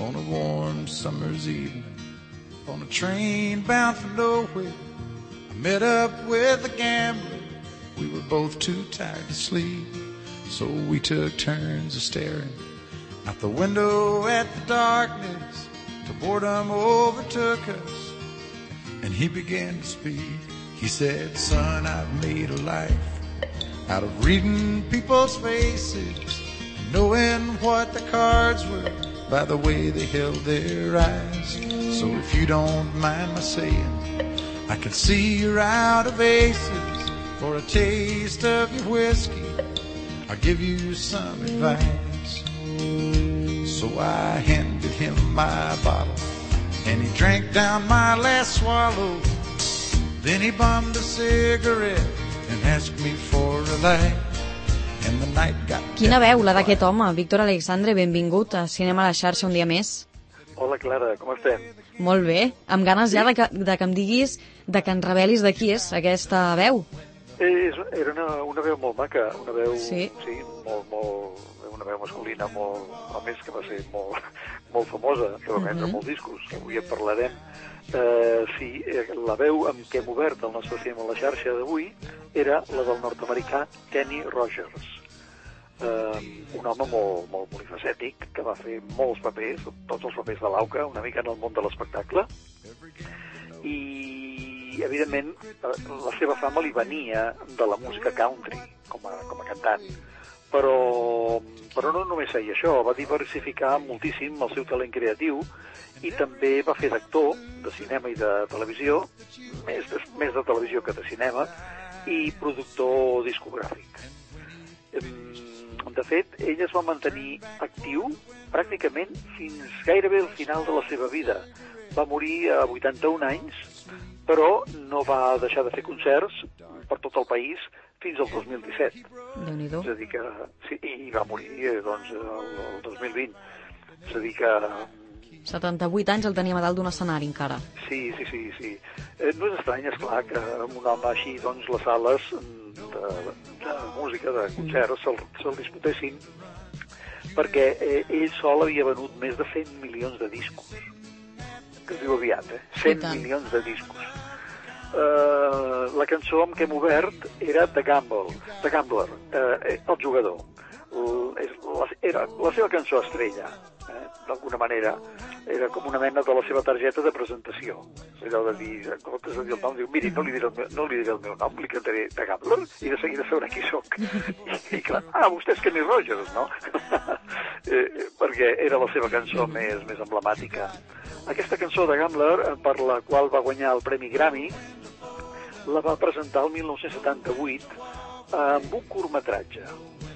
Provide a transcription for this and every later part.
on a warm summer's evening, on a train bound for nowhere, I met up with a gambler. We were both too tired to sleep, so we took turns of staring out the window at the darkness till boredom overtook us, and he began to speak. He said, son, I've made a life out of reading people's faces, knowing what the cards were by the way they held their eyes. So if you don't mind my saying, I can see you're out of aces. For a taste of your whiskey, I'll give you some advice. So I handed him my bottle, and he drank down my last swallow. Then he bummed a cigarette and asked me for a light. And the night got... Quina veu, la d'aquest home. Víctor Alexandre, benvingut a Cinema a la xarxa un dia més. Hola, Clara, com estem? Molt bé. Amb ganes ja de que em diguis, de que ens revelis de qui és aquesta veu. Era una veu molt maca, una veu, sí, una veu masculina molt, a més que va ser molt famosa, que va vendre molts discos, que avui en parlarem. Sí, la veu amb què hem obert el nostre Cinema a la xarxa d'avui era la del nord-americà Kenny Rogers, un home molt polifacètic que va fer molts papers, tots els papers de l'auca, una mica en el món de l'espectacle, i evidentment la seva fama li venia de la música country com a cantant, però no només feia això, va diversificar moltíssim el seu talent creatiu i també va fer d'actor de cinema i de televisió, més de televisió que de cinema, i productor discogràfic. De fet, ell es va mantenir actiu pràcticament fins gairebé al final de la seva vida. Va morir a 81 anys, però no va deixar de fer concerts per tot el país fins al 2017. Déu-n'hi-do. És a dir que... Sí, i va morir, doncs, el 2020. És a dir que... 78 anys el teníem a dalt d'un escenari, encara. Sí. No és estrany, esclar, que amb un home així, doncs, les sales de música, de concerts, se'l disputessin, perquè ell sol havia venut més de 100 milions de discos. Que es diu aviat, 100 milions de discos. La cançó amb què hem obert era The Gambler, el jugador. Era la seva cançó estrella, d'alguna manera. Era com una mena de la seva targeta de presentació. Allò de dir, en comptes de dir el nom, diu, miri, no li diré el meu nom, li cantaré The Gambler, i de seguida sabrà qui sóc. I clar, vostè és Kenny Rogers, no? Perquè era la seva cançó més emblemàtica. Aquesta cançó de Gambler, per la qual va guanyar el Premi Grammy, la va presentar el 1978 amb un curtmetratge.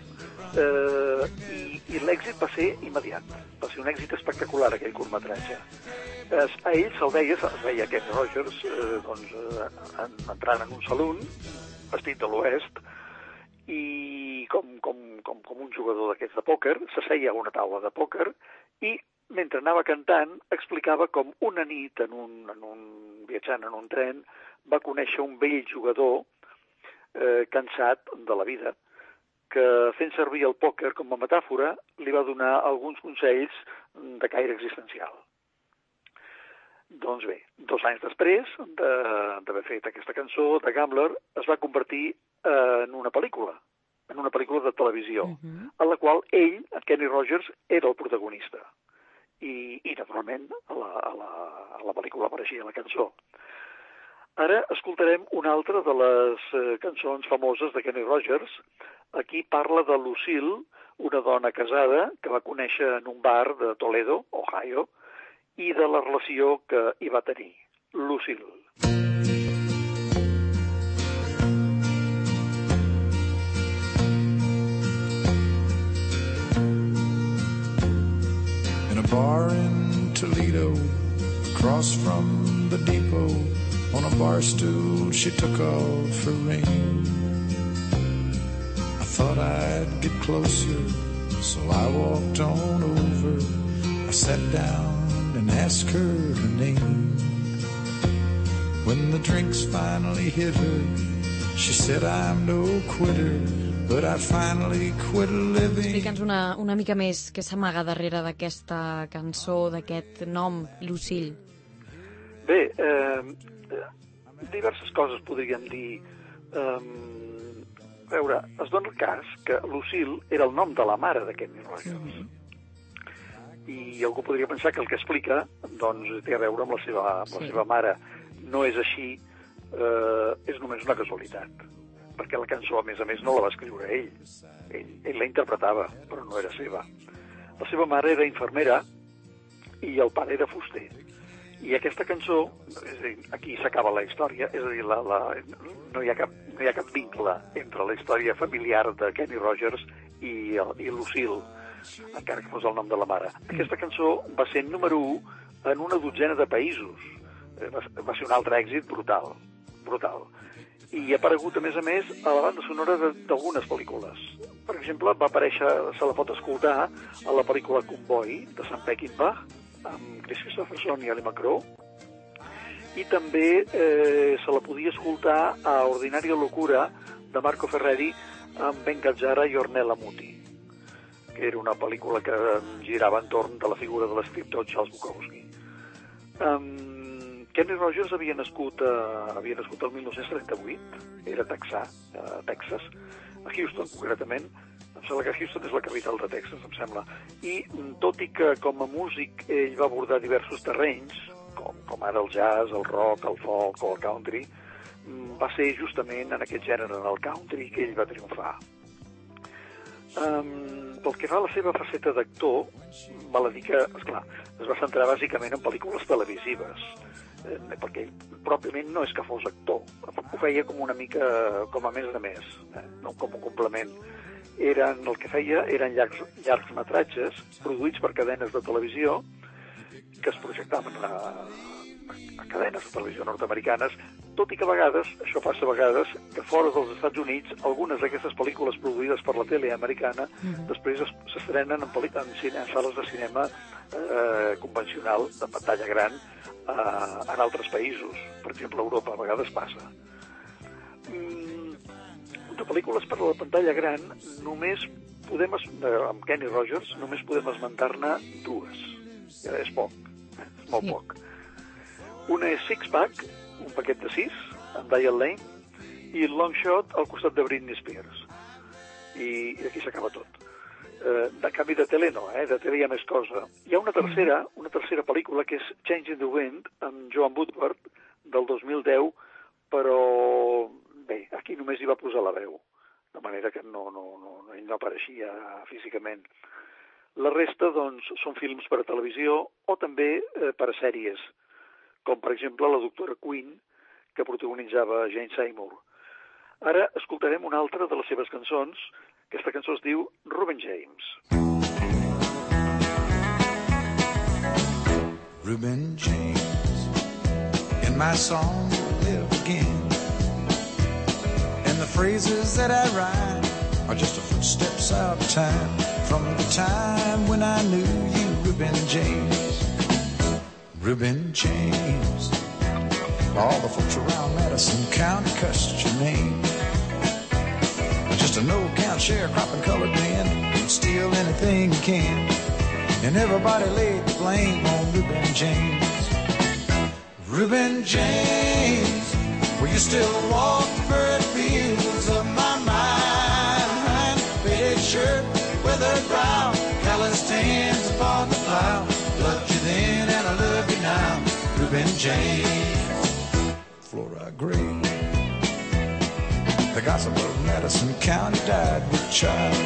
I l'èxit va ser immediat. Va ser un èxit espectacular, aquell curtmetratge. A ell se'l veia, es veia Kenny Rogers entrant en un salon, vestit de l'oest, i com un jugador d'aquests de pòquer, s'asseia a una taula de pòquer i mentre anava cantant explicava com una nit viatjant en un tren va conèixer un vell jugador cansat de la vida que fent servir el pòquer com a metàfora li va donar alguns consells de caire existencial. Doncs bé, 2 anys després d'haver fet aquesta cançó, The Gambler es va convertir en una pel·lícula de televisió, en la qual ell, Kenny Rogers, era el protagonista. I naturalment, a la pel·lícula apareixia la cançó. Ara escoltarem una altra de les cançons famoses de Kenny Rogers. Aquí parla de Lucille, una dona casada que va conèixer en un bar de Toledo, Ohio, i de la relació que hi va tenir. Lucille. In a bar in Toledo, across from the depot, on a bar stool she took off her ring. I thought I'd get closer, so I walked on over. I sat down and asked her name. When the drinks finally hit her, she said, I'm no quitter, but I finally quit living. Explica'ns una mica més què s'amaga darrere d'aquesta cançó, d'aquest nom, Lucille. Bé, diverses coses podríem dir. A veure, es dona el cas que Lucille era el nom de la mare de Kenny Rogers. I algú podria pensar que el que explica doncs, té a veure amb la seva mare. No és així, és només una casualitat, perquè la cançó, a més, no la va escriure ell. Ell la interpretava, però no era seva. La seva mare era infermera i el pare era fuster. I aquesta cançó, és a dir, aquí s'acaba la història, és a dir, no hi ha cap vincle entre la història familiar de Kenny Rogers i Lucille, encara que fos el nom de la mare. Aquesta cançó va ser número 1 en una dotzena de països. Va ser un altre èxit brutal. I ha aparegut, a més, a la banda sonora d'algunes pel·lícules. Per exemple, va aparèixer, se la pot escoltar, a la pel·lícula Convoy, de Sam Peckinpah, amb Chris Christopherson i Ali McGraw, i també se la podia escoltar a Ordinaria Locura, de Marco Ferreri, amb Ben Gazzara i Ornella Muti, que era una pel·lícula que girava entorn de la figura de l'escriptor Charles Bukowski. Kenny Rogers havia nascut el 1938, era texà, a Texas, a Houston, concretament. Em sembla que Houston és la capital de Texas, em sembla. I tot i que com a músic ell va abordar diversos terrenys, com ara el jazz, el rock, el folk o el country, va ser justament en aquest gènere, en el country, que ell va triomfar. Pel que fa a la seva faceta d'actor, val a dir que, esclar, es va centrar bàsicament en pel·lícules televisives, perquè ell pròpiament no és que fos actor, ho feia com una mica com a més de més, no com un complement. El que feia eren llargs metratges produïts per cadenes de televisió que es projectaven a cadenes de televisió nord-americanes, tot i que a vegades, això passa a vegades, que fora dels Estats Units, algunes d'aquestes pel·lícules produïdes per la tele americana després s'estrenen en sales de cinema convencional, de pantalla gran, en altres països. Per exemple, a Europa a vegades passa. De pel·lícules per a la pantalla gran, amb Kenny Rogers, només podem esmentar-ne dues. És poc, és molt poc. Una és Six Pack, un paquet de 6, amb Diane Lane, i Long Shot al costat de Britney Spears. I aquí s'acaba tot. De canvi de tele no, de tele hi ha més cosa. Hi ha una tercera pel·lícula que és Changing the Wind, amb Joan Woodward, del 2010, però bé, aquí només hi va posar la veu, de manera que ell no apareixia físicament. La resta, doncs, són films per a televisió o també per a sèries, com per exemple La doctora Quinn, que protagonitzava Jane Seymour. Ara escoltarem una altra de les seves cançons. Aquesta cançó es diu Reuben James. Reuben James, in my song live again. And the phrases that I write are just the footsteps out of time, from the time when I knew you, Reuben James. Reuben James, all the folks around Madison County cussed your name. Just a no-count sharecropping colored man can steal anything he can, and everybody laid the blame on Reuben James. Reuben James, will you still walk the furrowed fields of my mind? Faded shirt, weathered brow, calloused hands upon the plow. Loved you then and I love you now, Reuben James. Flora Gray, the gossip of Madison County died with child.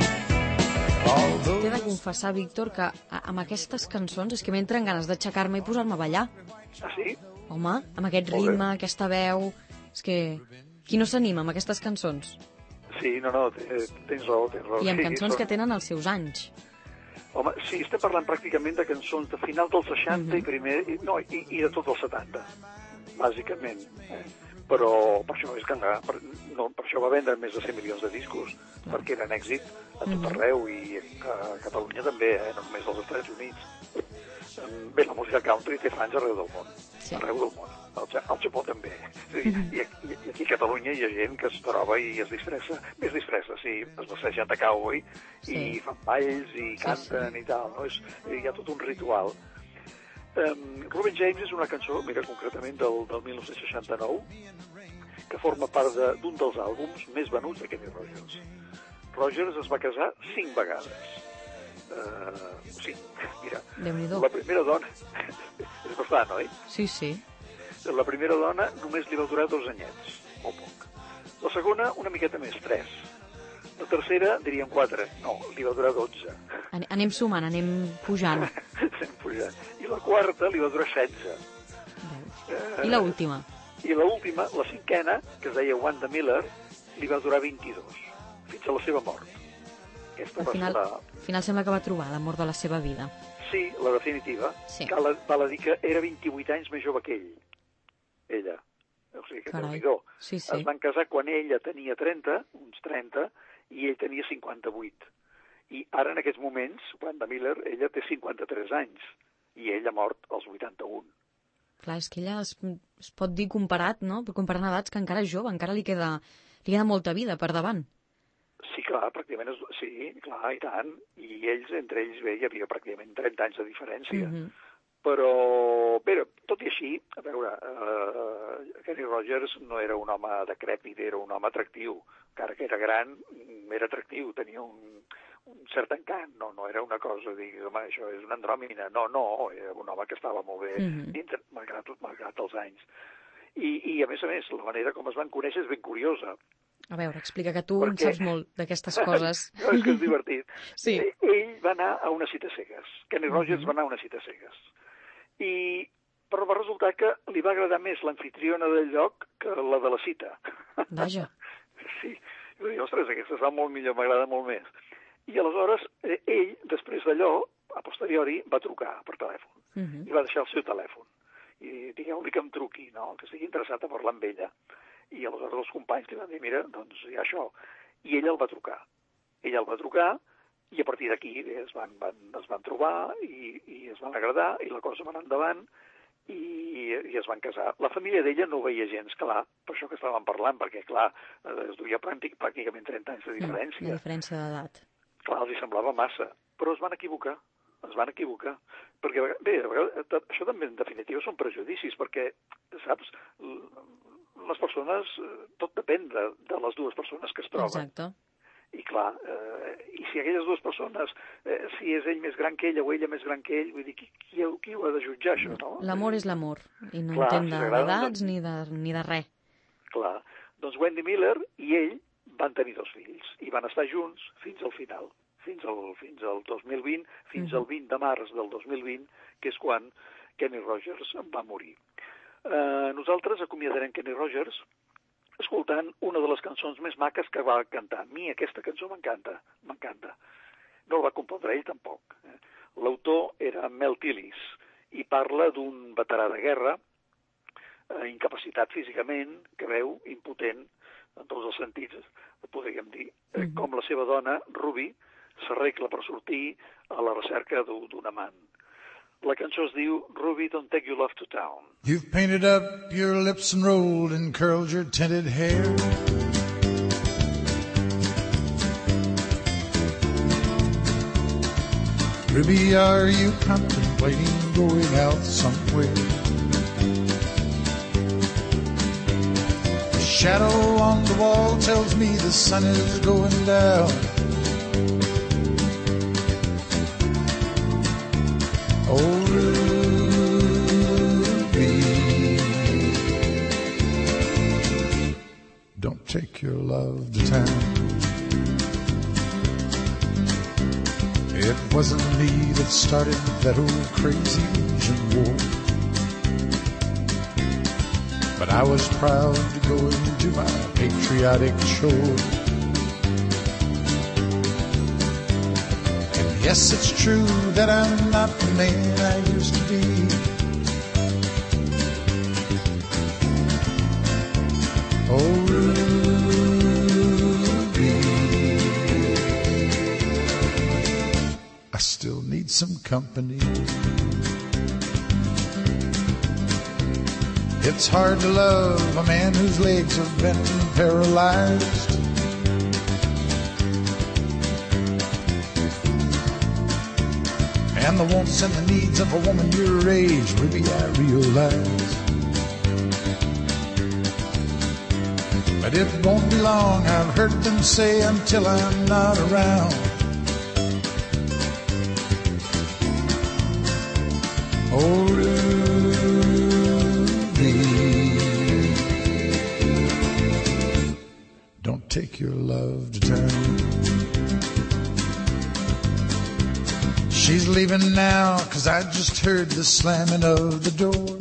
T'he de confessar, Víctor, que amb aquestes cançons és que m'entren ganes d'aixecar-me i posar-me a ballar. Ah, sí? Home, amb aquest ritme, aquesta veu... És que... Qui no s'anima amb aquestes cançons? Sí, tens raó. I amb cançons que tenen els seus anys. Home, sí, estem parlant pràcticament de cançons de final dels 60 i de tots els 70, bàsicament. Però per això és que per això va vendre més de 100 milions de discos, perquè eren èxit a tot arreu i a Catalunya també, no només als Estats Units. Bé, la música country té fans arreu del món. Sí. Arreu del món. Al Japó també. I aquí a Catalunya hi ha gent que es troba i es disfressa, es vesteixen de cowboy i fan balls i canten i tal, no? Hi ha tot un ritual. Rubin James és una cançó, mira, concretament del 1969, que forma part d'un dels àlbums més venuts de Kenny Rogers. Rogers es va casar 5 vegades. Sí, mira, Déu-n'hi-do. la primera dona... és bastant, oi? Sí, sí. La primera dona només li va durar 2 anyets, molt poc. La segona, una miqueta més, 3. La tercera, diríem 4. No, li va durar 12. Anem sumant, anem pujant. Anem pujant. I la quarta li va durar 16. I l'última? I l'última, la 5a, que es deia Wanda Miller, li va durar 22, fins a la seva mort. Al final sembla que va trobar l'amor de la seva vida. Sí, la definitiva. Sí. Val a dir que era 28 anys més jove que ella. O sigui que Déu-n'hi-do. Sí. Es van casar quan ella tenia 30, uns 30, i ell tenia 58. I ara, en aquests moments, Wanda Miller, ella té 53 anys, i ell ha mort als 81. Clar, és que ella es pot dir comparat, no? Comparant edats, que encara és jove, encara li queda molta vida per davant. Sí, clar, pràcticament, sí, clar, i tant. I ells, entre ells, bé, hi havia pràcticament 30 anys de diferència. Però, bé, tot i així, a veure, Kenny Rogers no era un home decrèpit, era un home atractiu. Encara que era gran, era atractiu, tenia un cert encant, no era una cosa, digues, home, això és una andròmina. No, era un home que estava molt bé, malgrat els anys. I, a més, la manera com es van conèixer és ben curiosa. A veure, explica, que tu en saps molt d'aquestes coses. No, és que és divertit. Sí. Ell va anar a una cita cegues. Kenny Rogers va anar a una cita cegues. Però va resultar que li va agradar més l'anfitriona del lloc que la de la cita. Vaja. Sí. I va dir, ostres, aquesta es va molt millor, m'agrada molt més. I aleshores ell, després d'allò, a posteriori, va trucar per telèfon. I va deixar el seu telèfon. I digueu-li que em truqui, no? Que estigui interessat a parlar amb ella. I aleshores els companys li van dir, mira, doncs hi ha això. I ell el va trucar. I a partir d'aquí es van trobar i es van agradar i la cosa va anar endavant i es van casar. La família d'ella no ho veia gens clar, per això que estàvem parlant, perquè, clar, es duia pràcticament 30 anys de diferència. De diferència d'edat. Clar, els hi semblava massa, però es van equivocar. Perquè, bé, això també en definitiva són prejudicis, perquè, saps, les persones, tot depèn de les dues persones que es troben. Exacte. I clar, i si aquelles dues persones, si és ell més gran que ella o ella més gran que ell, vull dir, qui ho ha de jutjar, això, no? L'amor és l'amor, i no entén d'edats ni de res. Clar, doncs Wendy Miller i ell van tenir 2 fills, i van estar junts fins al final, fins al 2020, fins al 20 de març del 2020, que és quan Kenny Rogers va morir. Nosaltres acomiadarem Kenny Rogers escoltant una de les cançons més maques que va cantar. A mi aquesta cançó m'encanta. No la va compondre ell tampoc. L'autor era Mel Tillis i parla d'un veterà de guerra, incapacitat físicament, que veu, impotent, en tots els sentits, podríem dir, com la seva dona, Ruby, s'arregla per sortir a la recerca d'un amant. La cançó es diu Ruby, Don't Take Your Love to Town. You've painted up your lips and rolled and curled your tinted hair. Ruby, are you contemplating going out somewhere? The shadow on the wall tells me the sun is going down. Oh, Ruby, don't take your love to town. It wasn't me that started that old crazy Asian war, but I was proud to go into my patriotic shore. Yes, it's true that I'm not the man I used to be. Oh, Ruby, I still need some company. It's hard to love a man whose legs have been paralyzed. And the wants and the needs of a woman your age, Ruby, I realize. But it won't be long, I've heard them say, until I'm not around. Oh, Ruby, don't take your love to town. She's leaving now, 'cause I just heard the slamming of the door.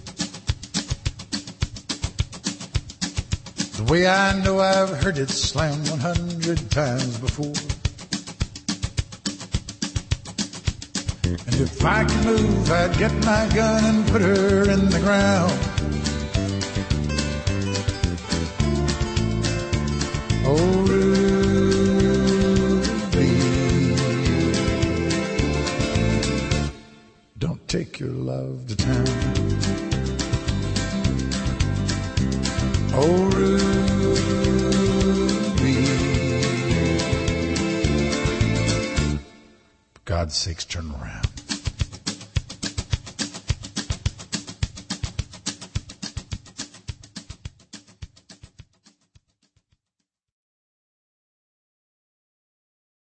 The way I know I've heard it slam 100 times before. And if I could move, I'd get my gun and put her in the ground. Oh, Ruby, don't take your love to town. Oh, Ruby, for God's sakes, turn around.